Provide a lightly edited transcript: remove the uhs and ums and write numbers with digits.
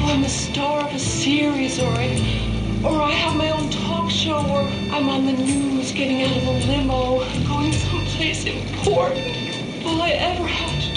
I'm the star of a series, or I have my own talk show, or I'm on the news getting out of a limo, going someplace important. Will I ever have to